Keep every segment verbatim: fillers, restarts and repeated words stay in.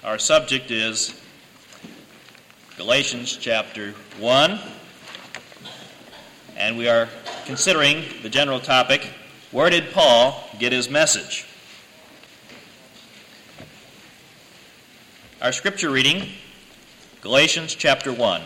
Our subject is Galatians chapter one, and we are considering the general topic, where did Paul get his message? Our scripture reading, Galatians chapter one.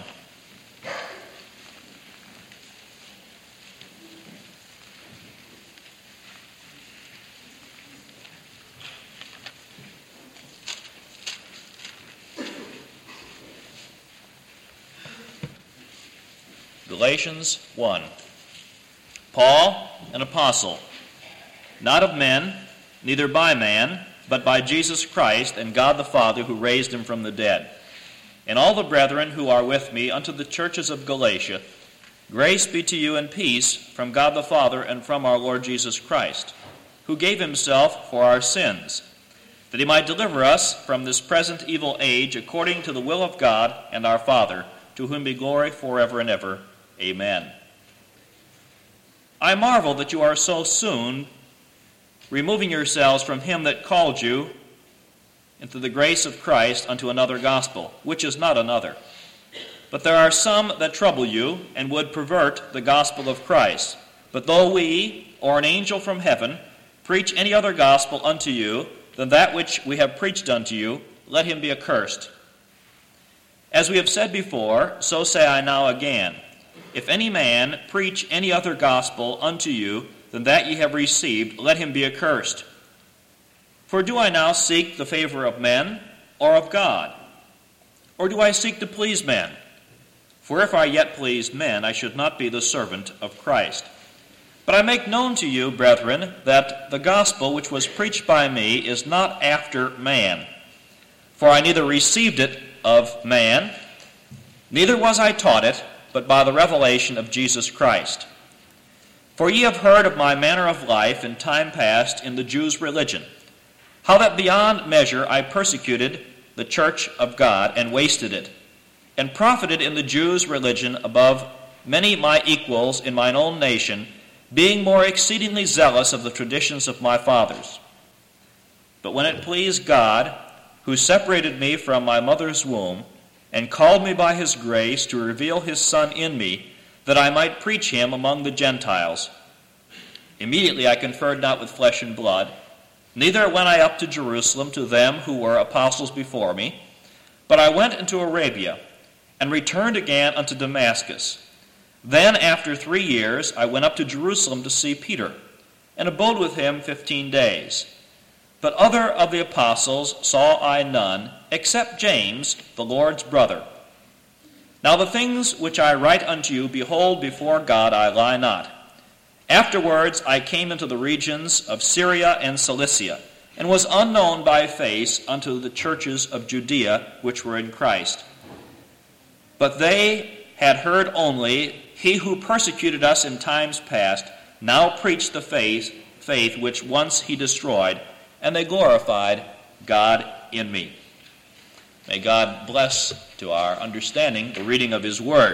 Galatians one. Paul, an apostle, not of men, neither by man, but by Jesus Christ and God the Father who raised him from the dead, and all the brethren who are with me unto the churches of Galatia, grace be to you and peace from God the Father and from our Lord Jesus Christ, who gave himself for our sins, that he might deliver us from this present evil age according to the will of God and our Father, to whom be glory forever and ever. Amen. I marvel that you are so soon removing yourselves from him that called you into the grace of Christ unto another gospel, which is not another. But there are some that trouble you and would pervert the gospel of Christ. But though we, or an angel from heaven, preach any other gospel unto you than that which we have preached unto you, let him be accursed. As we have said before, so say I now again, if any man preach any other gospel unto you than that ye have received, let him be accursed. For do I now seek the favor of men or of God? Or do I seek to please men? For if I yet pleased men, I should not be the servant of Christ. But I make known to you, brethren, that the gospel which was preached by me is not after man. For I neither received it of man, neither was I taught it, but by the revelation of Jesus Christ. For ye have heard of my manner of life in time past in the Jews' religion, how that beyond measure I persecuted the church of God and wasted it, and profited in the Jews' religion above many my equals in mine own nation, being more exceedingly zealous of the traditions of my fathers. But when it pleased God, who separated me from my mother's womb, and called me by his grace to reveal his Son in me, that I might preach him among the Gentiles. Immediately I conferred not with flesh and blood, neither went I up to Jerusalem to them who were apostles before me, but I went into Arabia, and returned again unto Damascus. Then after three years I went up to Jerusalem to see Peter, and abode with him fifteen days. But other of the apostles saw I none, except James, the Lord's brother. Now the things which I write unto you, behold, before God I lie not. Afterwards I came into the regions of Syria and Cilicia, and was unknown by face unto the churches of Judea which were in Christ. But they had heard only, he who persecuted us in times past now preached the faith, faith which once he destroyed, and they glorified God in me. May God bless to our understanding the reading of his word.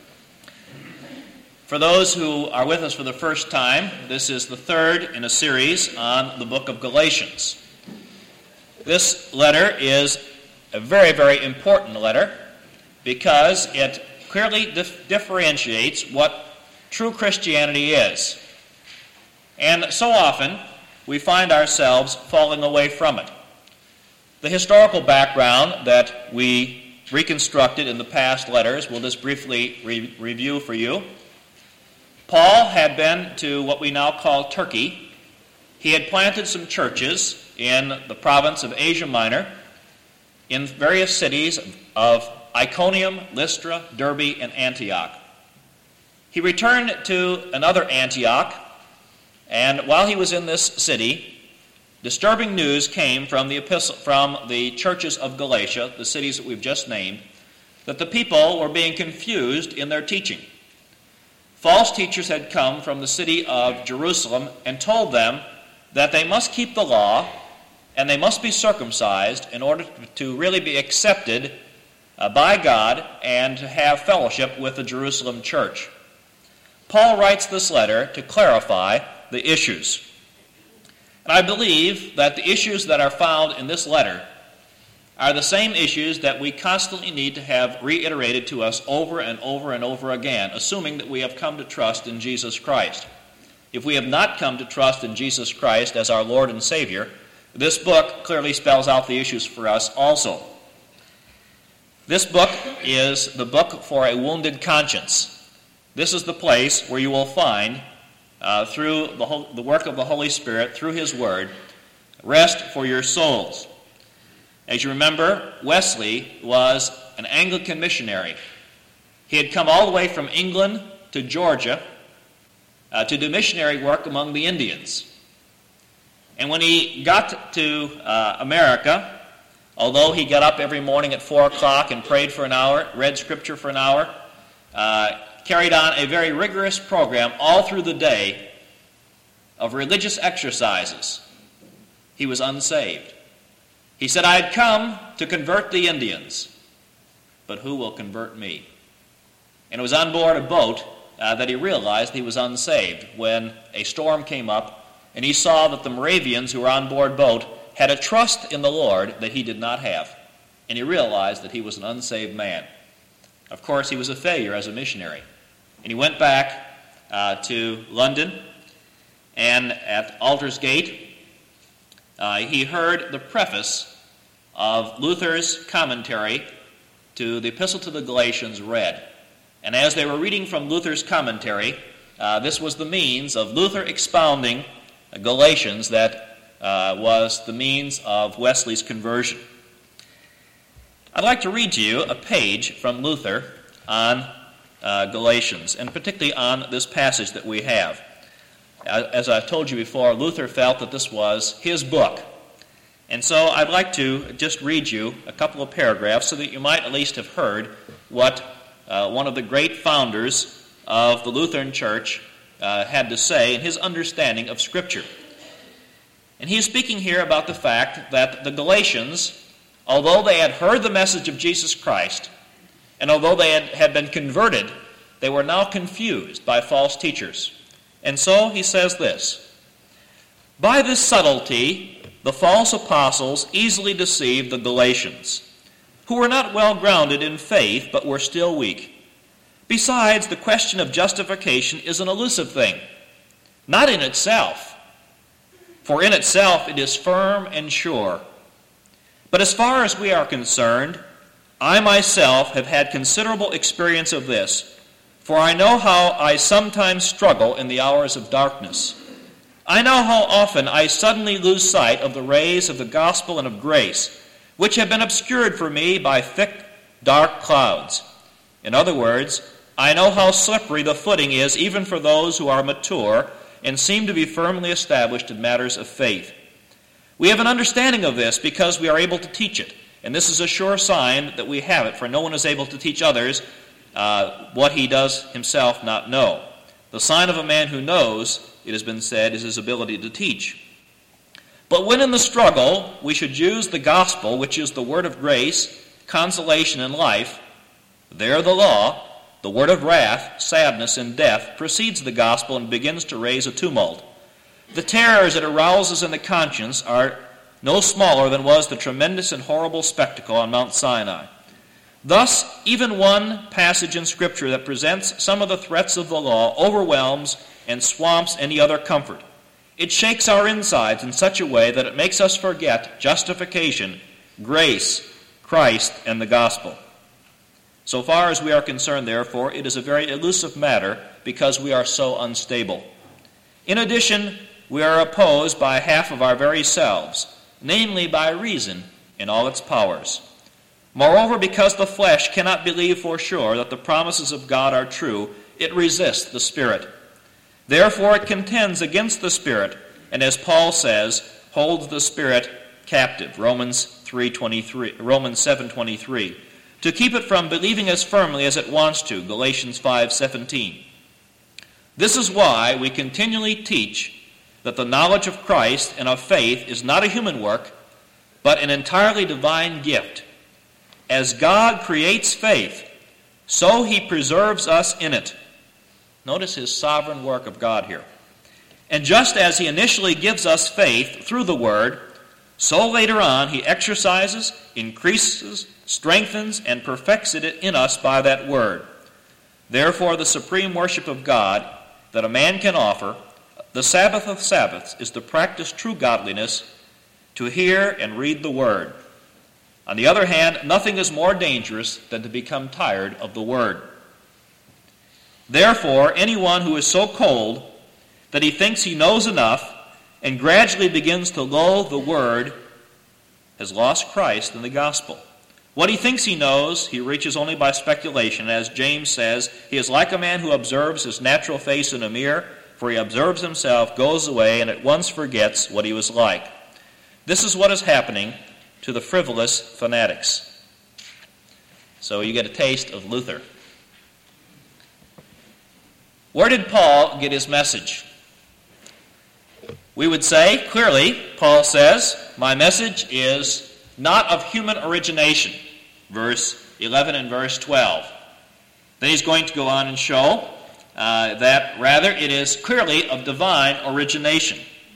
For those who are with us for the first time, this is the third in a series on the book of Galatians. This letter is a very, very important letter because it clearly dif- differentiates what true Christianity is. And so often, we find ourselves falling away from it. The historical background that we reconstructed in the past letters, we'll just briefly re- review for you. Paul had been to what we now call Turkey. He had planted some churches in the province of Asia Minor, in various cities of Iconium, Lystra, Derbe, and Antioch. He returned to another Antioch, and while he was in this city, disturbing news came from the epistle, from the churches of Galatia, the cities that we've just named, that the people were being confused in their teaching. False teachers had come from the city of Jerusalem and told them that they must keep the law and they must be circumcised in order to really be accepted uh, by God and to have fellowship with the Jerusalem church. Paul writes this letter to clarify the issues. And I believe that the issues that are found in this letter are the same issues that we constantly need to have reiterated to us over and over and over again, assuming that we have come to trust in Jesus Christ. If we have not come to trust in Jesus Christ as our Lord and Savior, this book clearly spells out the issues for us also. This book is the book for a wounded conscience. This is the place where you will find, uh, through the, whole, the work of the Holy Spirit, through His Word, rest for your souls. As you remember, Wesley was an Anglican missionary. He had come all the way from England to Georgia uh, to do missionary work among the Indians. And when he got to uh, America, although he got up every morning at four o'clock and prayed for an hour, read Scripture for an hour, uh, carried on a very rigorous program all through the day of religious exercises, he was unsaved. He said, I had come to convert the Indians, but who will convert me? And it was on board a boat uh, that he realized he was unsaved when a storm came up, and he saw that the Moravians who were on board boat had a trust in the Lord that he did not have. And he realized that he was an unsaved man. Of course, he was a failure as a missionary. And he went back uh, to London, and at Aldersgate, uh, he heard the preface of Luther's commentary to the Epistle to the Galatians read. And as they were reading from Luther's commentary, uh, this was the means of Luther expounding Galatians that uh, was the means of Wesley's conversion. I'd like to read to you a page from Luther on uh, Galatians, and particularly on this passage that we have. As I've told you before, Luther felt that this was his book. And so I'd like to just read you a couple of paragraphs so that you might at least have heard what uh, one of the great founders of the Lutheran Church uh, had to say in his understanding of Scripture. And he's speaking here about the fact that the Galatians, although they had heard the message of Jesus Christ, and although they had, had been converted, they were now confused by false teachers. And so he says this, by this subtlety, the false apostles easily deceived the Galatians, who were not well grounded in faith, but were still weak. Besides, the question of justification is an elusive thing, not in itself, for in itself it is firm and sure. But as far as we are concerned, I myself have had considerable experience of this, for I know how I sometimes struggle in the hours of darkness. I know how often I suddenly lose sight of the rays of the gospel and of grace, which have been obscured for me by thick, dark clouds. In other words, I know how slippery the footing is even for those who are mature and seem to be firmly established in matters of faith. We have an understanding of this because we are able to teach it, and this is a sure sign that we have it, for no one is able to teach others uh, what he does himself not know. The sign of a man who knows, it has been said, is his ability to teach. But when in the struggle we should use the gospel, which is the word of grace, consolation, and life, there the law, the word of wrath, sadness, and death, precedes the gospel and begins to raise a tumult. The terrors it arouses in the conscience are no smaller than was the tremendous and horrible spectacle on Mount Sinai. Thus, even one passage in Scripture that presents some of the threats of the law overwhelms and swamps any other comfort. It shakes our insides in such a way that it makes us forget justification, grace, Christ, and the gospel. So far as we are concerned, therefore, it is a very elusive matter because we are so unstable. In addition, we are opposed by half of our very selves, namely by reason in all its powers. Moreover, because the flesh cannot believe for sure that the promises of God are true, it resists the Spirit. Therefore it contends against the Spirit, and as Paul says, holds the Spirit captive, Romans three twenty-three, Romans seven twenty-three, to keep it from believing as firmly as it wants to, Galatians five seventeen. This is why we continually teach that the knowledge of Christ and of faith is not a human work, but an entirely divine gift. As God creates faith, so he preserves us in it. Notice his sovereign work of God here. And just as he initially gives us faith through the Word, so later on he exercises, increases, strengthens, and perfects it in us by that word. Therefore, the supreme worship of God that a man can offer, the Sabbath of Sabbaths, is to practice true godliness, to hear and read the word. On the other hand, nothing is more dangerous than to become tired of the word. Therefore, anyone who is so cold that he thinks he knows enough and gradually begins to loathe the word has lost Christ and the gospel. What he thinks he knows, he reaches only by speculation. As James says, he is like a man who observes his natural face in a mirror, for he observes himself, goes away, and at once forgets what he was like. This is what is happening to the frivolous fanatics. So you get a taste of Luther. Where did Paul get his message? We would say, clearly, Paul says, my message is not of human origination, verse eleven and verse twelve. Then he's going to go on and show uh, that rather it is clearly of divine origination.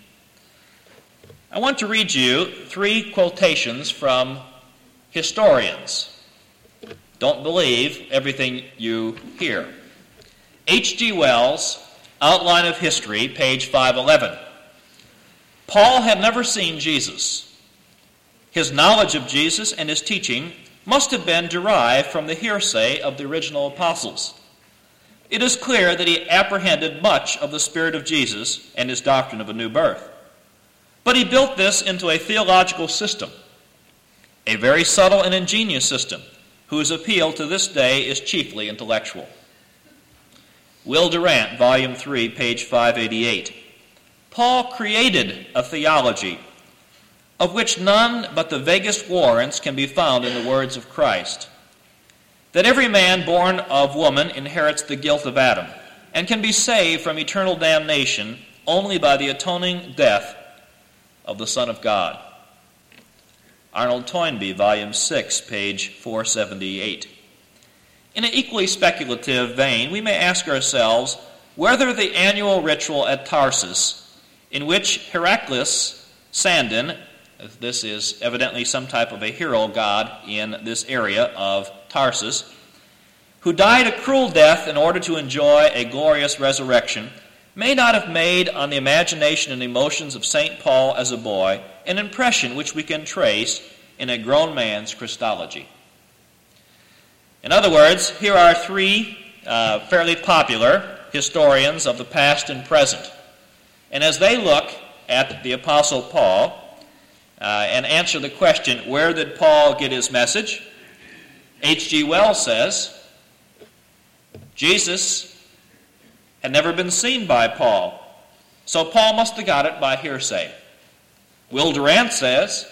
I want to read you three quotations from historians. Don't believe everything you hear. H G Wells, Outline of History, page five eleven. Paul had never seen Jesus. His knowledge of Jesus and his teaching must have been derived from the hearsay of the original apostles. It is clear that he apprehended much of the Spirit of Jesus and his doctrine of a new birth. But he built this into a theological system, a very subtle and ingenious system, whose appeal to this day is chiefly intellectual. Will Durant, Volume three, page five eighty-eight. Paul created a theology of which none but the vaguest warrants can be found in the words of Christ. That every man born of woman inherits the guilt of Adam and can be saved from eternal damnation only by the atoning death of the Son of God. Arnold Toynbee, Volume six, page four seventy-eight. In an equally speculative vein, we may ask ourselves whether the annual ritual at Tarsus, in which Heraclius Sandon, this is evidently some type of a hero god in this area of Tarsus, who died a cruel death in order to enjoy a glorious resurrection, may not have made on the imagination and emotions of Saint Paul as a boy an impression which we can trace in a grown man's Christology. In other words, here are three uh, fairly popular historians of the past and present. And as they look at the Apostle Paul uh, and answer the question, where did Paul get his message? H G Wells says, Jesus had never been seen by Paul, so Paul must have got it by hearsay. Will Durant says,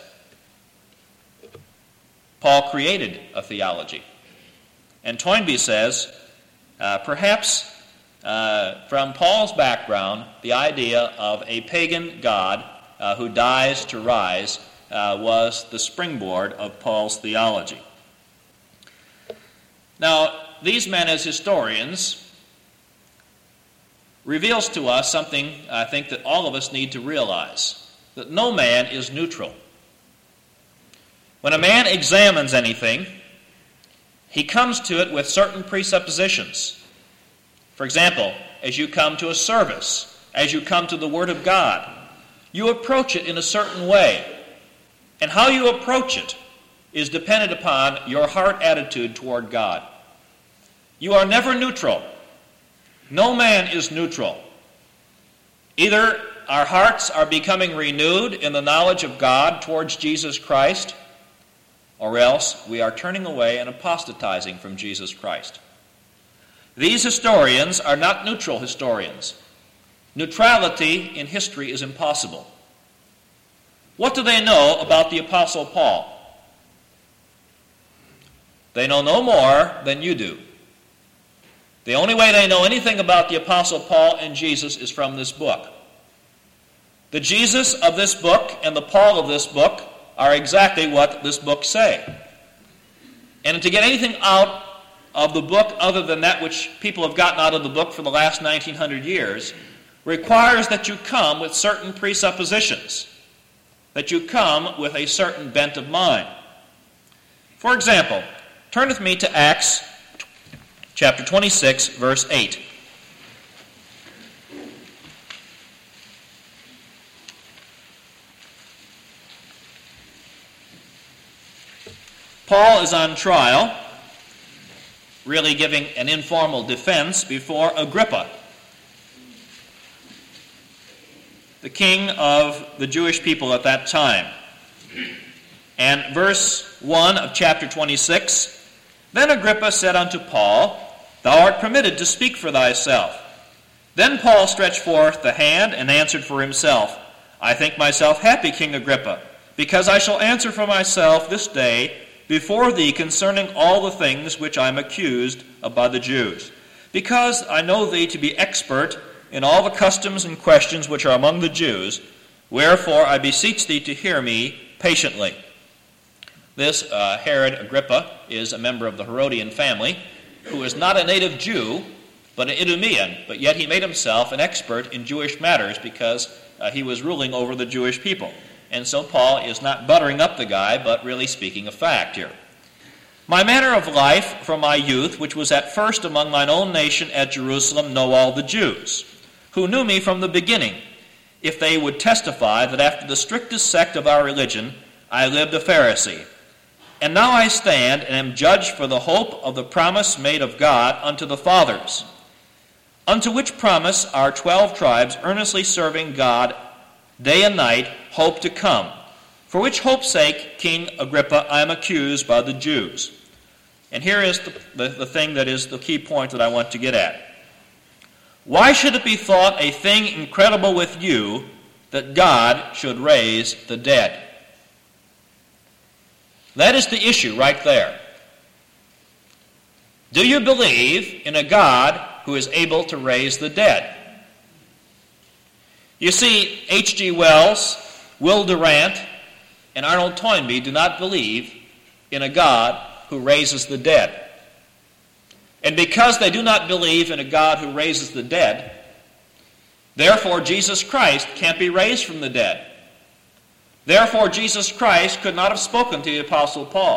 Paul created a theology. And Toynbee says, uh, perhaps uh, from Paul's background, the idea of a pagan god uh, who dies to rise uh, was the springboard of Paul's theology. Now, these men as historians reveals to us something I think that all of us need to realize, that no man is neutral. When a man examines anything, he comes to it with certain presuppositions. For example, as you come to a service, as you come to the Word of God, you approach it in a certain way. And how you approach it is dependent upon your heart attitude toward God. You are never neutral. No man is neutral. Either our hearts are becoming renewed in the knowledge of God towards Jesus Christ, or else we are turning away and apostatizing from Jesus Christ. These historians are not neutral historians. Neutrality in history is impossible. What do they know about the Apostle Paul? They know no more than you do. The only way they know anything about the Apostle Paul and Jesus is from this book. The Jesus of this book and the Paul of this book are exactly what this book say. And to get anything out of the book other than that which people have gotten out of the book for the last nineteen hundred years requires that you come with certain presuppositions. that you come with a certain bent of mind. For example, turn with me to Acts chapter twenty-six, verse eight. Paul is on trial, really giving an informal defense before Agrippa, the king of the Jewish people at that time. And verse one of chapter twenty-six, Then Agrippa said unto Paul, Thou art permitted to speak for thyself. Then Paul stretched forth the hand and answered for himself, I think myself happy, King Agrippa, because I shall answer for myself this day before thee concerning all the things which I am accused of by the Jews, because I know thee to be expert in all the customs and questions which are among the Jews, wherefore I beseech thee to hear me patiently. This uh, Herod Agrippa is a member of the Herodian family, who is not a native Jew, but an Idumean, but yet he made himself an expert in Jewish matters because uh, he was ruling over the Jewish people. And so Paul is not buttering up the guy, but really speaking a fact here. My manner of life from my youth, which was at first among mine own nation at Jerusalem, know all the Jews, who knew me from the beginning, if they would testify that after the strictest sect of our religion I lived a Pharisee. And now I stand and am judged for the hope of the promise made of God unto the fathers, unto which promise our twelve tribes, earnestly serving God day and night, hope to come, for which hope's sake, King Agrippa, I am accused by the Jews. And here is the, the, the thing that is the key point that I want to get at. Why should it be thought a thing incredible with you that God should raise the dead? That is the issue right there. Do you believe in a God who is able to raise the dead? You see, H G Wells, Will Durant, and Arnold Toynbee do not believe in a God who raises the dead. And because they do not believe in a God who raises the dead, therefore Jesus Christ can't be raised from the dead. Therefore Jesus Christ could not have spoken to the Apostle Paul.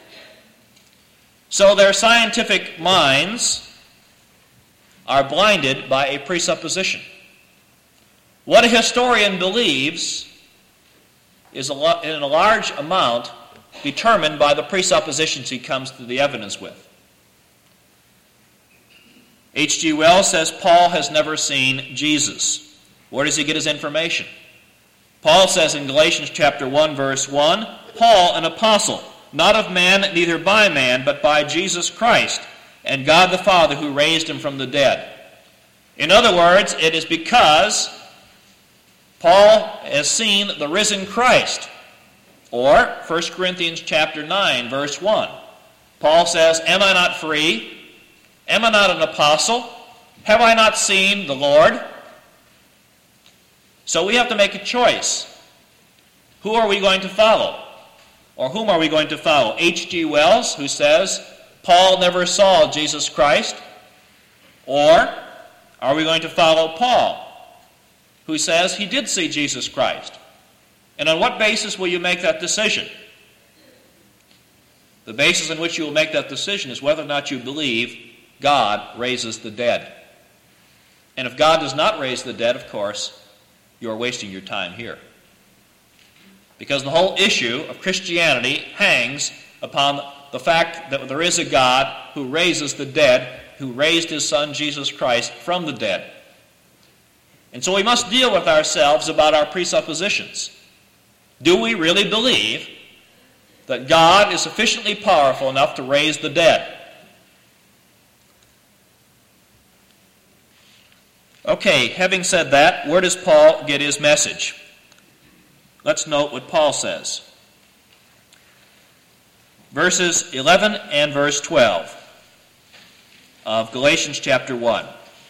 So their scientific minds are blinded by a presupposition. What a historian believes is in a large amount determined by the presuppositions he comes to the evidence with. H G Wells says Paul has never seen Jesus. Where does he get his information? Paul says in Galatians chapter one, verse one, Paul, an apostle, not of man, neither by man, but by Jesus Christ, and God the Father who raised him from the dead. In other words, it is because Paul has seen the risen Christ. Or First Corinthians chapter nine, verse one. Paul says, Am I not free? Am I not an apostle? Have I not seen the Lord? So we have to make a choice. Who are we going to follow? Or whom are we going to follow? H G Wells, who says Paul never saw Jesus Christ? Or are we going to follow Paul, who says he did see Jesus Christ? And on what basis will you make that decision? The basis on which you will make that decision is whether or not you believe God raises the dead. And if God does not raise the dead, of course, you are wasting your time here. Because the whole issue of Christianity hangs upon the fact that there is a God who raises the dead, who raised his Son Jesus Christ from the dead. And so we must deal with ourselves about our presuppositions. Do we really believe that God is sufficiently powerful enough to raise the dead? Okay, having said that, where does Paul get his message? Let's note what Paul says. Verses eleven and verse twelve of Galatians chapter one.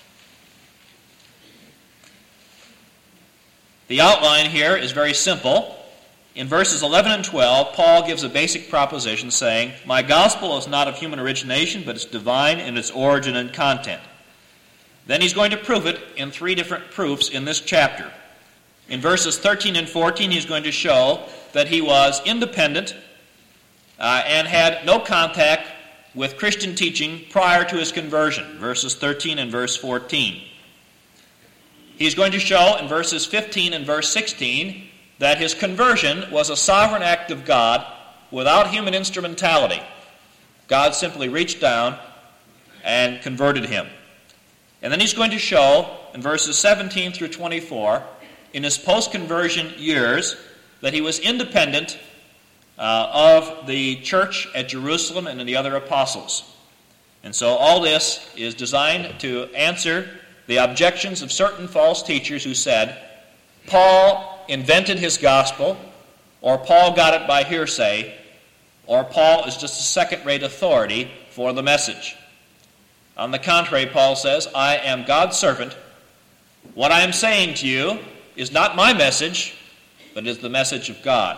The outline here is very simple. In verses eleven and twelve, Paul gives a basic proposition saying, My gospel is not of human origination, but it's divine in its origin and content. Then he's going to prove it in three different proofs in this chapter. In verses thirteen and fourteen, he's going to show that he was independent uh, and had no contact with Christian teaching prior to his conversion, verses thirteen and verse fourteen. He's going to show in verses fifteen and verse sixteen that his conversion was a sovereign act of God without human instrumentality. God simply reached down and converted him. And then he's going to show in verses seventeen through twenty-four, in his post-conversion years, that he was independent uh, of the church at Jerusalem and the other apostles. And so all this is designed to answer the objections of certain false teachers who said, Paul invented his gospel, or Paul got it by hearsay, or Paul is just a second-rate authority for the message. On the contrary, Paul says, I am God's servant. What I am saying to you is not my message, but is the message of God.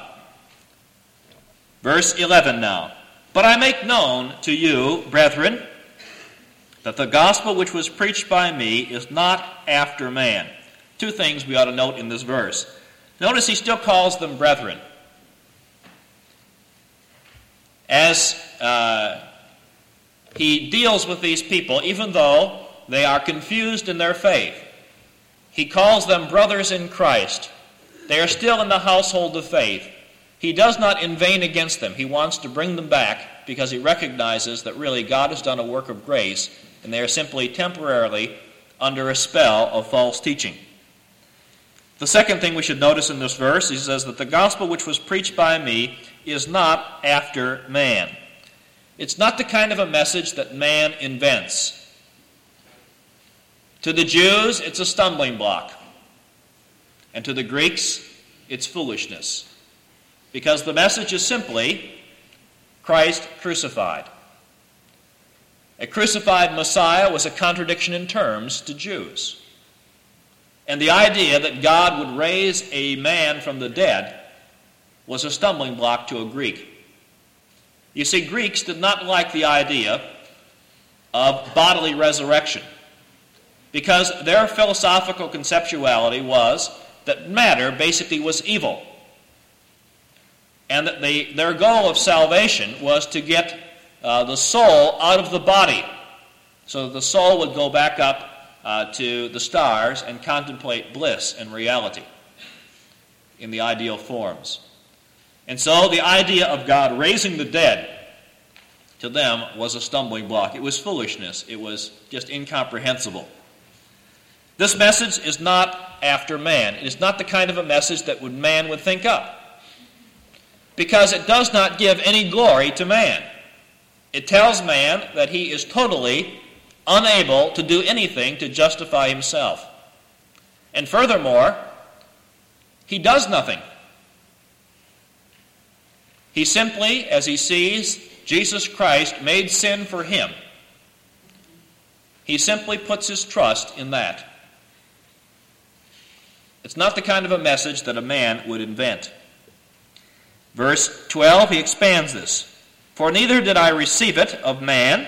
Verse eleven now. But I make known to you, brethren, that the gospel which was preached by me is not after man. Two things we ought to note in this verse. Notice he still calls them brethren. As uh, he deals with these people, even though they are confused in their faith, he calls them brothers in Christ. They are still in the household of faith. He does not inveigh against them. He wants to bring them back because he recognizes that really God has done a work of grace and they are simply temporarily under a spell of false teaching. The second thing we should notice in this verse, he says that the gospel which was preached by me is not after man. It's not the kind of a message that man invents. To the Jews, it's a stumbling block. And to the Greeks, it's foolishness. Because the message is simply Christ crucified. A crucified Messiah was a contradiction in terms to Jews. And the idea that God would raise a man from the dead was a stumbling block to a Greek. You see, Greeks did not like the idea of bodily resurrection because their philosophical conceptuality was that matter basically was evil, and that they, their goal of salvation was to get uh, the soul out of the body so that the soul would go back up uh, to the stars and contemplate bliss and reality in the ideal forms. And so the idea of God raising the dead to them was a stumbling block. It was foolishness. It was just incomprehensible. This message is not after man. It is not the kind of a message that would man would think up, because it does not give any glory to man. It tells man that he is totally unable to do anything to justify himself. And furthermore, he does nothing. He simply, as he sees Jesus Christ made sin for him, he simply puts his trust in that. It's not the kind of a message that a man would invent. Verse twelve, he expands this. For neither did I receive it of man,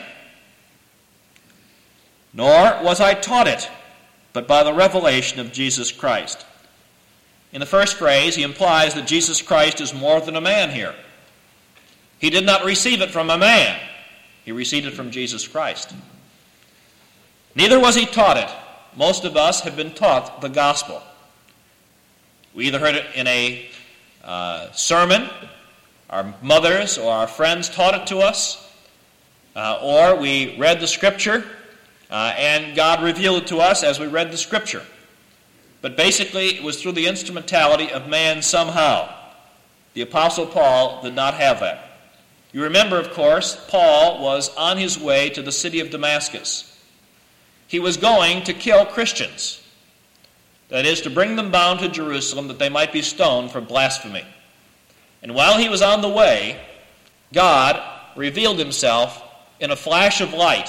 nor was I taught it, but by the revelation of Jesus Christ. In the first phrase, he implies that Jesus Christ is more than a man here. He did not receive it from a man. He received it from Jesus Christ. Neither was he taught it. Most of us have been taught the gospel. We either heard it in a uh, sermon, our mothers or our friends taught it to us, uh, or we read the Scripture, uh, and God revealed it to us as we read the Scripture. But basically, it was through the instrumentality of man somehow. The Apostle Paul did not have that. You remember, of course, Paul was on his way to the city of Damascus. He was going to kill Christians. That is, to bring them bound to Jerusalem that they might be stoned for blasphemy. And while he was on the way, God revealed himself in a flash of light.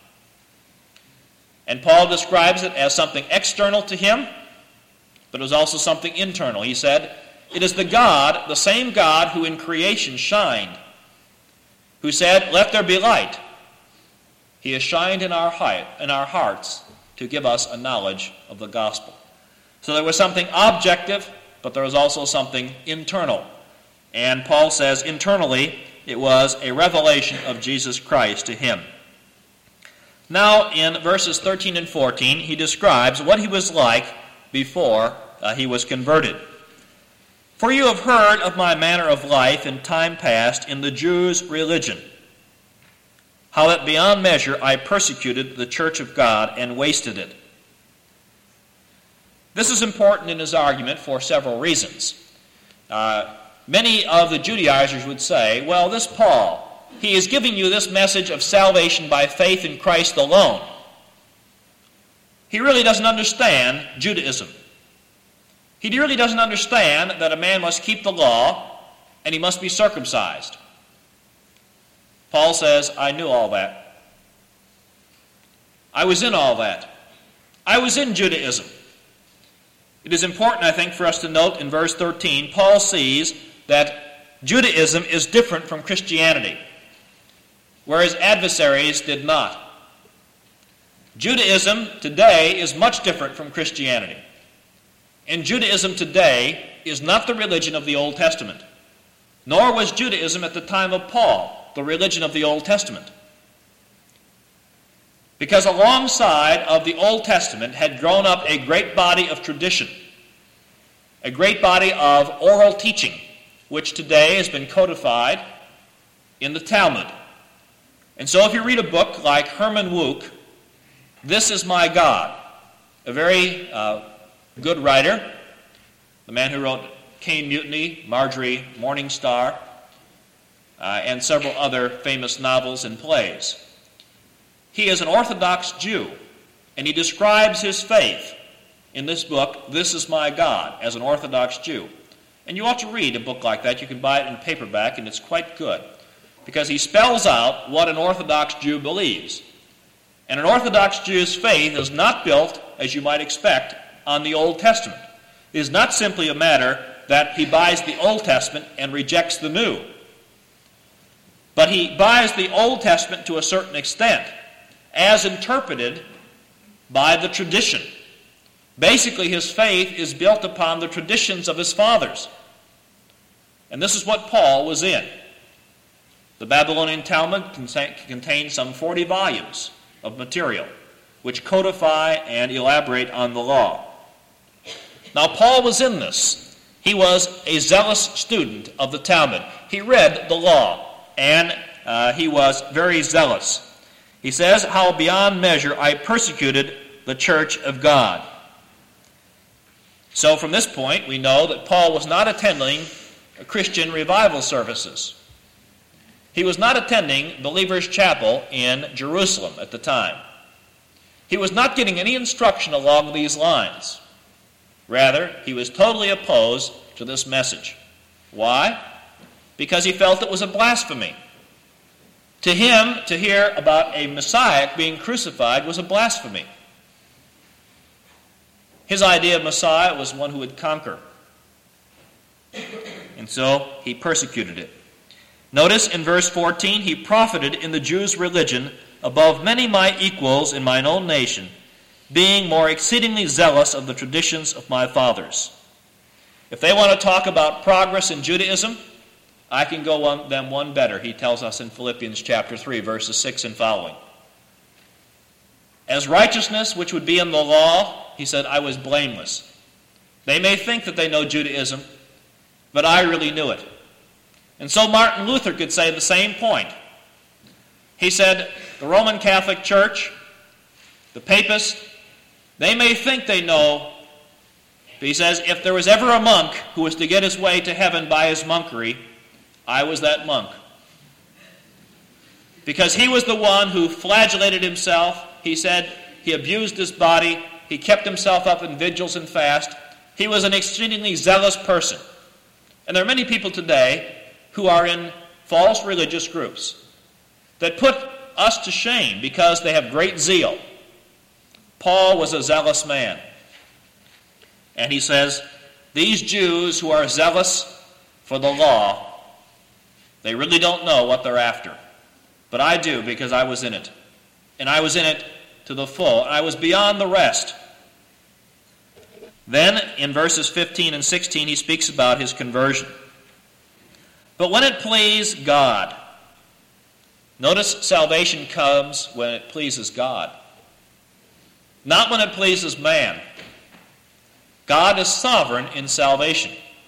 And Paul describes it as something external to him, but it was also something internal. He said, it is the God, the same God who in creation shined, who said, let there be light. He has shined in our, heart, in our hearts to give us a knowledge of the gospel. So there was something objective, but there was also something internal. And Paul says internally it was a revelation of Jesus Christ to him. Now in verses thirteen and fourteen, he describes what he was like before uh, he was converted. For you have heard of my manner of life in time past in the Jews' religion, how that beyond measure I persecuted the church of God and wasted it. This is important in his argument for several reasons. Uh, many of the Judaizers would say, well, this Paul, he is giving you this message of salvation by faith in Christ alone. He really doesn't understand Judaism. He really doesn't understand that a man must keep the law and he must be circumcised. Paul says, I knew all that. I was in all that. I was in Judaism. It is important, I think, for us to note in verse thirteen, Paul sees that Judaism is different from Christianity, whereas adversaries did not. Judaism today is much different from Christianity. And Judaism today is not the religion of the Old Testament, nor was Judaism at the time of Paul the religion of the Old Testament. Because alongside of the Old Testament had grown up a great body of tradition, a great body of oral teaching, which today has been codified in the Talmud. And so if you read a book like Herman Wouk, This Is My God, a very uh, good writer, the man who wrote Cain Mutiny, Marjorie Morningstar, uh, and several other famous novels and plays. He is an Orthodox Jew, and he describes his faith in this book, This Is My God, as an Orthodox Jew. And you ought to read a book like that. You can buy it in paperback, and it's quite good, because he spells out what an Orthodox Jew believes. And an Orthodox Jew's faith is not built, as you might expect, on the Old Testament. It is not simply a matter that he buys the Old Testament and rejects the New. But he buys the Old Testament to a certain extent, as interpreted by the tradition. Basically, his faith is built upon the traditions of his fathers. And this is what Paul was in. The Babylonian Talmud contains some forty volumes of material which codify and elaborate on the law. Now, Paul was in this. He was a zealous student of the Talmud. He read the law, and uh, he was very zealous. He says, how beyond measure I persecuted the church of God. So from this point, we know that Paul was not attending Christian revival services. He was not attending Believers' Chapel in Jerusalem at the time. He was not getting any instruction along these lines. Rather, he was totally opposed to this message. Why? Because he felt it was a blasphemy. To him, to hear about a Messiah being crucified was a blasphemy. His idea of Messiah was one who would conquer. And so he persecuted it. Notice in verse fourteen, he profited in the Jews' religion above many my equals in mine own nation, being more exceedingly zealous of the traditions of my fathers. If they want to talk about progress in Judaism, I can go on them one better, he tells us in Philippians chapter three, verses six and following. As righteousness, which would be in the law, he said, I was blameless. They may think that they know Judaism, but I really knew it. And so Martin Luther could say the same point. He said, the Roman Catholic Church, the papists, they may think they know, but he says, if there was ever a monk who was to get his way to heaven by his monkery, I was that monk. Because he was the one who flagellated himself. He said he abused his body. He kept himself up in vigils and fast. He was an exceedingly zealous person. And there are many people today who are in false religious groups that put us to shame because they have great zeal. Paul was a zealous man. And he says, these Jews who are zealous for the law, they really don't know what they're after. But I do, because I was in it. And I was in it to the full. I was beyond the rest. Then in verses fifteen and sixteen he speaks about his conversion. But when it pleased God, notice salvation comes when it pleases God, not when it pleases man. God is sovereign in salvation.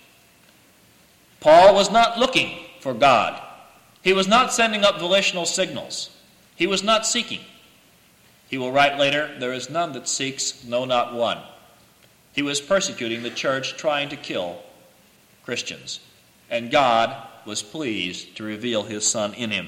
Paul was not looking for God. He was not sending up volitional signals. He was not seeking. He will write later, there is none that seeks, no, not one. He was persecuting the church, trying to kill Christians. And God was pleased to reveal his Son in him.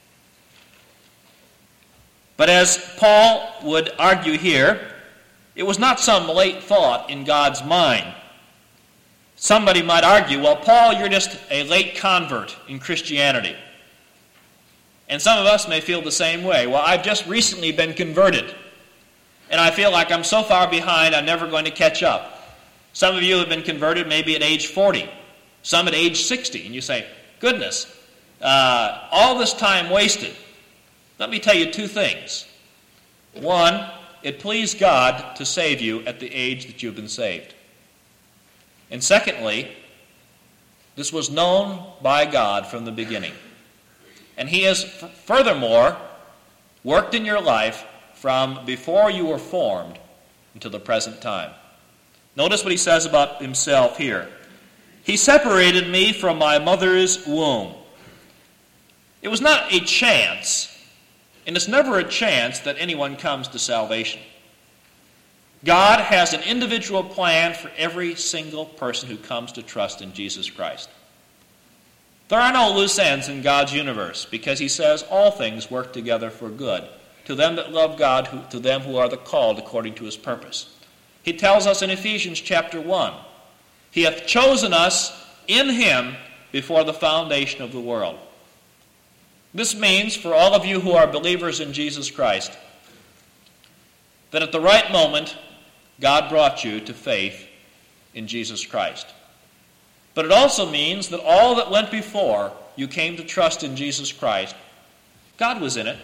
But as Paul would argue here, it was not some late thought in God's mind. Somebody might argue, well, Paul, you're just a late convert in Christianity. And some of us may feel the same way. Well, I've just recently been converted, and I feel like I'm so far behind, I'm never going to catch up. Some of you have been converted maybe at age forty, some at age sixty, and you say, goodness, uh, all this time wasted. Let me tell you two things. One, it pleased God to save you at the age that you've been saved. And secondly, this was known by God from the beginning. And he has furthermore worked in your life from before you were formed until the present time. Notice what he says about himself here. He separated me from my mother's womb. It was not a chance, and it's never a chance that anyone comes to salvation. God has an individual plan for every single person who comes to trust in Jesus Christ. There are no loose ends in God's universe, because he says all things work together for good to them that love God, who, to them who are the called according to his purpose. He tells us in Ephesians chapter one, he hath chosen us in him before the foundation of the world. This means, for all of you who are believers in Jesus Christ, that at the right moment, God brought you to faith in Jesus Christ. But it also means that all that went before you came to trust in Jesus Christ, God was in it.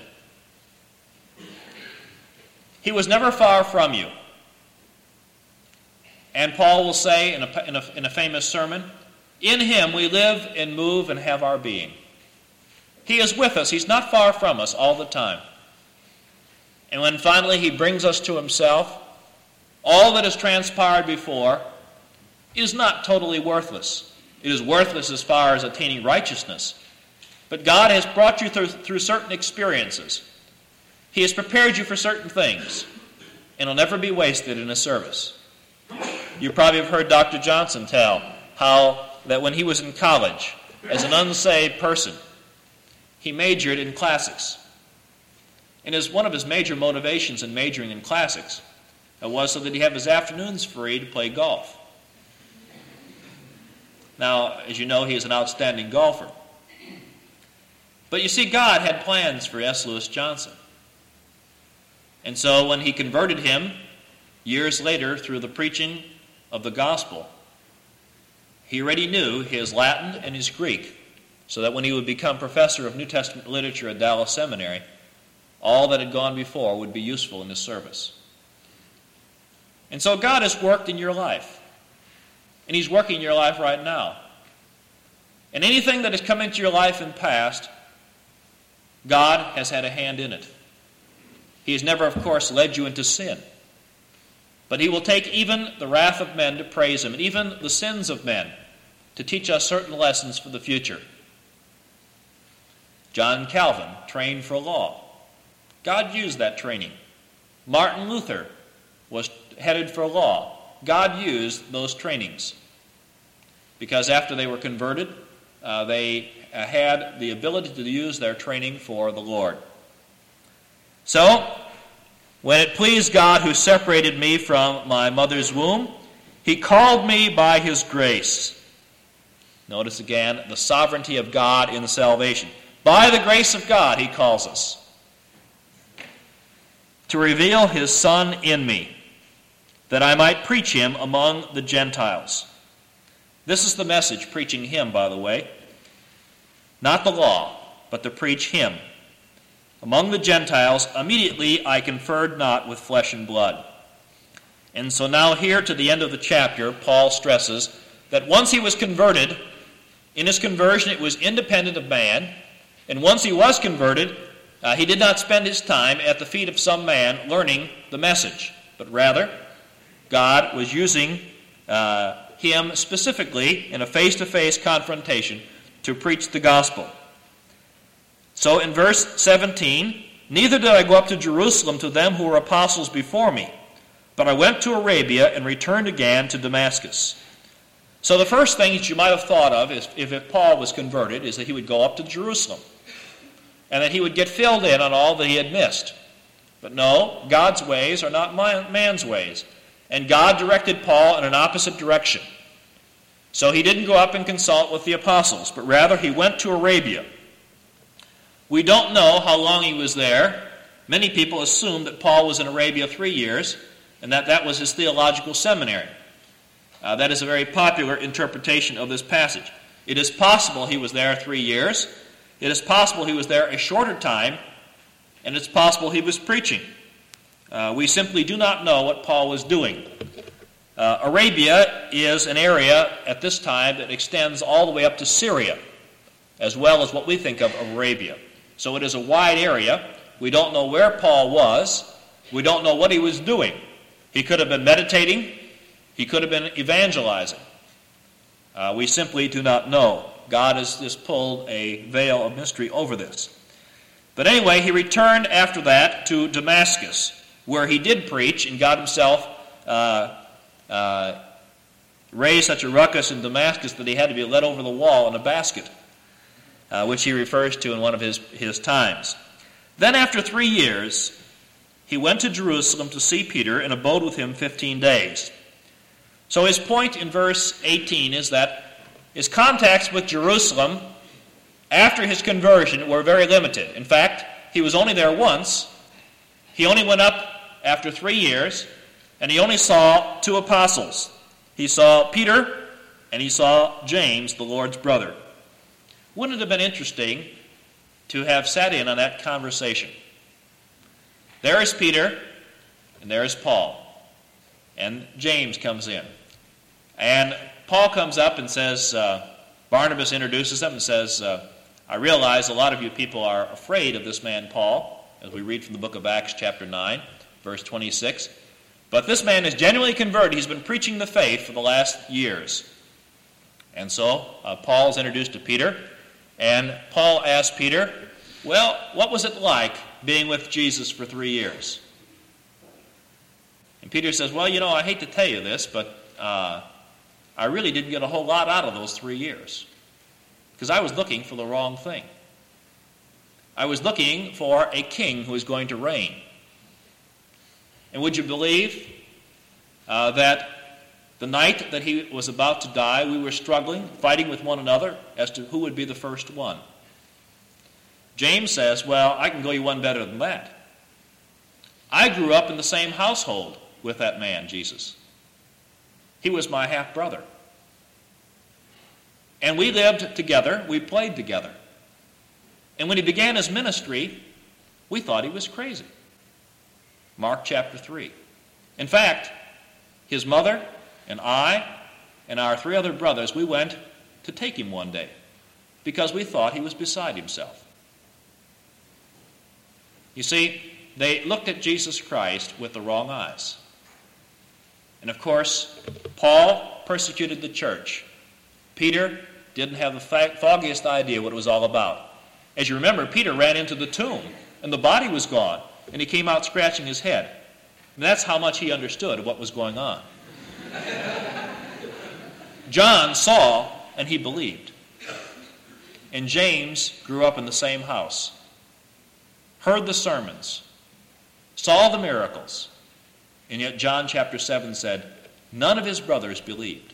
He was never far from you. And Paul will say in a, in a, in a famous sermon, in him we live and move and have our being. He is with us. He's not far from us all the time. And when finally he brings us to himself, all that has transpired before is not totally worthless. It is worthless as far as attaining righteousness. But God has brought you through, through certain experiences. He has prepared you for certain things, and will never be wasted in a service. You probably have heard Doctor Johnson tell how that when he was in college, as an unsaved person, he majored in classics. And as one of his major motivations in majoring in classics was so that he'd have his afternoons free to play golf. Now, as you know, he is an outstanding golfer. But you see, God had plans for S. Lewis Johnson. And so when he converted him, years later, through the preaching of the gospel, he already knew his Latin and his Greek, so that when he would become professor of New Testament literature at Dallas Seminary, all that had gone before would be useful in his service. And so God has worked in your life. And he's working in your life right now. And anything that has come into your life in past, God has had a hand in it. He has never, of course, led you into sin. But he will take even the wrath of men to praise him, and even the sins of men to teach us certain lessons for the future. John Calvin trained for law. God used that training. Martin Luther was headed for law. God used those trainings because after they were converted, uh, they uh, had the ability to use their training for the Lord. So, when it pleased God who separated me from my mother's womb, he called me by his grace. Notice again the sovereignty of God in salvation. By the grace of God, he calls us to reveal his Son in me, that I might preach him among the Gentiles. This is the message, preaching him, by the way. Not the law, but to preach him. Among the Gentiles, immediately I conferred not with flesh and blood. And so now here to the end of the chapter, Paul stresses that once he was converted, in his conversion it was independent of man, and once he was converted, uh, he did not spend his time at the feet of some man learning the message, but rather God was using uh, him specifically in a face-to-face confrontation to preach the gospel. So in verse seventeen, neither did I go up to Jerusalem to them who were apostles before me, but I went to Arabia and returned again to Damascus. So the first thing that you might have thought of is, if, if Paul was converted, is that he would go up to Jerusalem and that he would get filled in on all that he had missed. But no, God's ways are not man's ways. And God directed Paul in an opposite direction. So he didn't go up and consult with the apostles, but rather he went to Arabia. We don't know how long he was there. Many people assume that Paul was in Arabia three years, and that that was his theological seminary. Uh, that is a very popular interpretation of this passage. It is possible he was there three years. It is possible he was there a shorter time, and it's possible he was preaching. Uh, we simply do not know what Paul was doing. Uh, Arabia is an area at this time that extends all the way up to Syria, as well as what we think of Arabia. So it is a wide area. We don't know where Paul was. We don't know what he was doing. He could have been meditating. He could have been evangelizing. Uh, we simply do not know. God has just pulled a veil of mystery over this. But anyway, he returned after that to Damascus, where he did preach and got himself uh, uh, raised such a ruckus in Damascus that he had to be led over the wall in a basket, uh, which he refers to in one of his, his times. Then after three years, he went to Jerusalem to see Peter and abode with him fifteen days. So his point in verse eighteen is that his contacts with Jerusalem after his conversion were very limited. In fact, he was only there once. He only went up after three years, and he only saw two apostles. He saw Peter, and he saw James, the Lord's brother. Wouldn't it have been interesting to have sat in on that conversation? There is Peter, and there is Paul. And James comes in. And Paul comes up and says, uh, Barnabas introduces them and says, uh, I realize a lot of you people are afraid of this man Paul, as we read from the book of Acts chapter nine, verse twenty-six. But this man is genuinely converted. He's been preaching the faith for the last years. And so uh, Paul is introduced to Peter, and Paul asks Peter, well, what was it like being with Jesus for three years? And Peter says, well, you know, I hate to tell you this, but uh, I really didn't get a whole lot out of those three years. Because I was looking for the wrong thing. I was looking for a king who was going to reign. And would you believe uh, that the night that he was about to die, we were struggling, fighting with one another as to who would be the first one? James says, well, I can go you one better than that. I grew up in the same household with that man, Jesus. He was my half-brother. And we lived together, we played together. And when he began his ministry, we thought he was crazy. Mark chapter three. In fact, his mother and I and our three other brothers, we went to take him one day because we thought he was beside himself. You see, they looked at Jesus Christ with the wrong eyes. And of course, Paul persecuted the church. Peter didn't have the foggiest idea what it was all about. As you remember, Peter ran into the tomb, and the body was gone, and he came out scratching his head. And that's how much he understood what was going on. John saw, and he believed. And James grew up in the same house, heard the sermons, saw the miracles, and yet John chapter seven said, none of his brothers believed.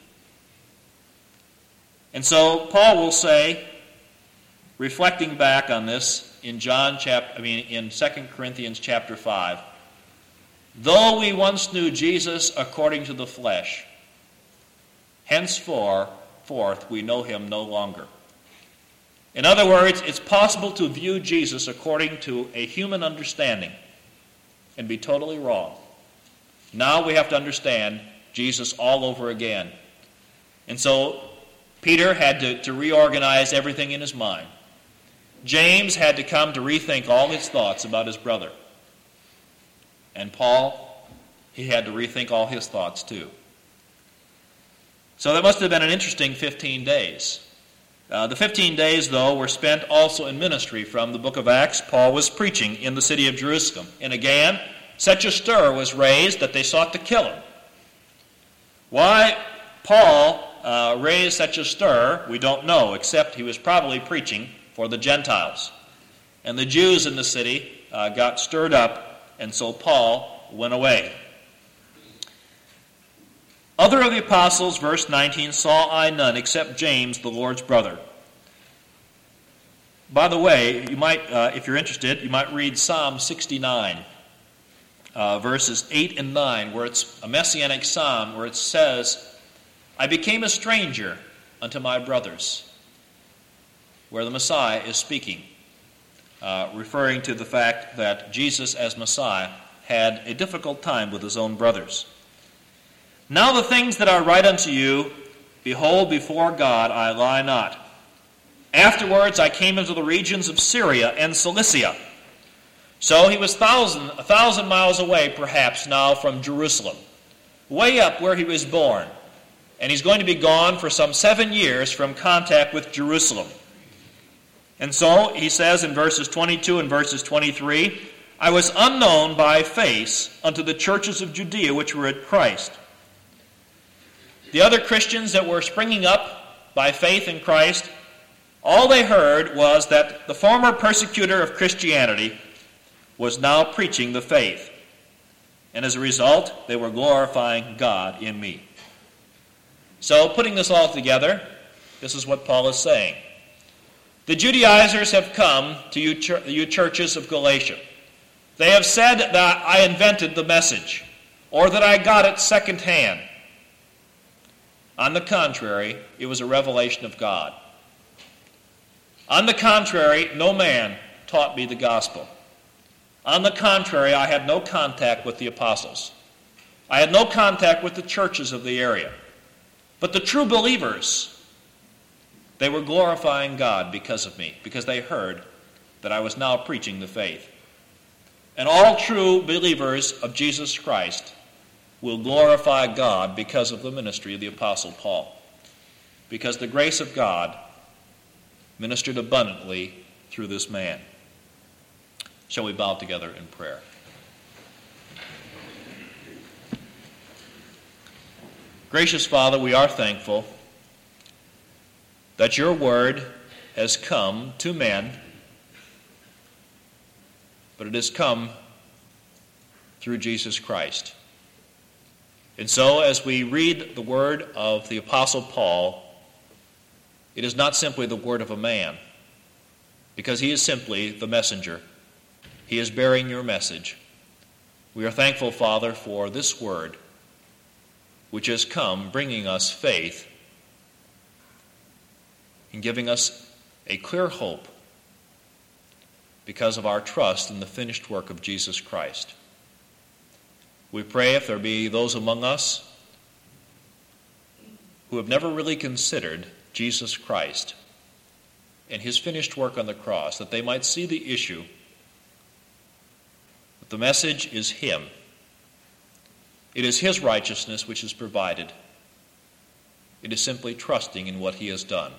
And so Paul will say, reflecting back on this in John chapter, I mean in Second Corinthians chapter five, though we once knew Jesus according to the flesh, henceforth we know him no longer. In other words, it's possible to view Jesus according to a human understanding and be totally wrong. Now we have to understand Jesus all over again. And so Peter had to, to reorganize everything in his mind. James had to come to rethink all his thoughts about his brother. And Paul, he had to rethink all his thoughts too. So that must have been an interesting fifteen days. Uh, the fifteen days, though, were spent also in ministry. From the book of Acts, Paul was preaching in the city of Jerusalem. And again, such a stir was raised that they sought to kill him. Why Paul uh, raised such a stir, we don't know, except he was probably preaching for the Gentiles. And the Jews in the city uh, got stirred up, and so Paul went away. Other of the apostles, verse nineteen, saw I none except James, the Lord's brother. By the way, you might, uh, if you're interested, you might read Psalm sixty-nine, uh, verses eight and nine, where it's a messianic psalm, where it says, I became a stranger unto my brothers, where the Messiah is speaking, uh, referring to the fact that Jesus as Messiah had a difficult time with his own brothers. Now the things that I write unto you, behold, before God I lie not. Afterwards I came into the regions of Syria and Cilicia. So he was thousand, a thousand miles away, perhaps, now from Jerusalem, way up where he was born. And he's going to be gone for some seven years from contact with Jerusalem. And so he says in verses twenty-two and verses twenty-three, I was unknown by face unto the churches of Judea which were at Christ. The other Christians that were springing up by faith in Christ, all they heard was that the former persecutor of Christianity was now preaching the faith. And as a result, they were glorifying God in me. So, putting this all together, this is what Paul is saying. The Judaizers have come to you, ch- you churches of Galatia. They have said that I invented the message, or that I got it secondhand. On the contrary, it was a revelation of God. On the contrary, no man taught me the gospel. On the contrary, I had no contact with the apostles. I had no contact with the churches of the area. But the true believers, they were glorifying God because of me, because they heard that I was now preaching the faith. And all true believers of Jesus Christ will glorify God because of the ministry of the Apostle Paul. Because the grace of God ministered abundantly through this man. Shall we bow together in prayer? Gracious Father, we are thankful that your word has come to men, but it has come through Jesus Christ. And so, as we read the word of the Apostle Paul, it is not simply the word of a man, because he is simply the messenger. He is bearing your message. We are thankful, Father, for this word, which has come bringing us faith and giving us a clear hope because of our trust in the finished work of Jesus Christ. We pray if there be those among us who have never really considered Jesus Christ and his finished work on the cross, that they might see the issue, that the message is him. It is his righteousness which is provided. It is simply trusting in what he has done.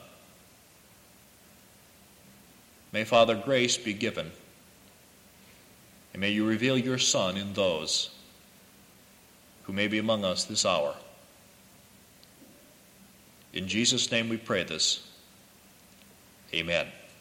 May, Father, grace be given, and may you reveal your Son in those who may be among us this hour. In Jesus' name we pray this. Amen.